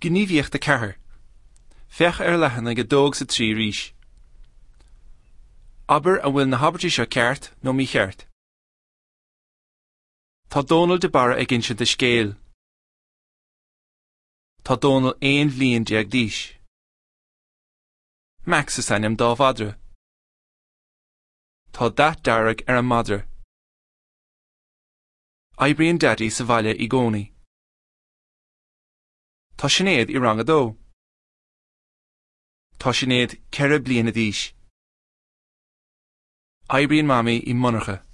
Gníomhaíocht de cethair. Feach leathan go dóg sa trí ríis. Aber a bhfuil na habairtí seo ceart nó mí cheart. Tá Donal de bara ag inse de scéal. Tá Donal 1 bhliain déag díos. Max is aim 2 fhadra. Tá dat darag an madra. Oibríonn daddy sa bhaile I gcónaí. Tá Sinead I rang 2. Tá Sinead 4 bliana díos. Oibríonn mammy I monarcha.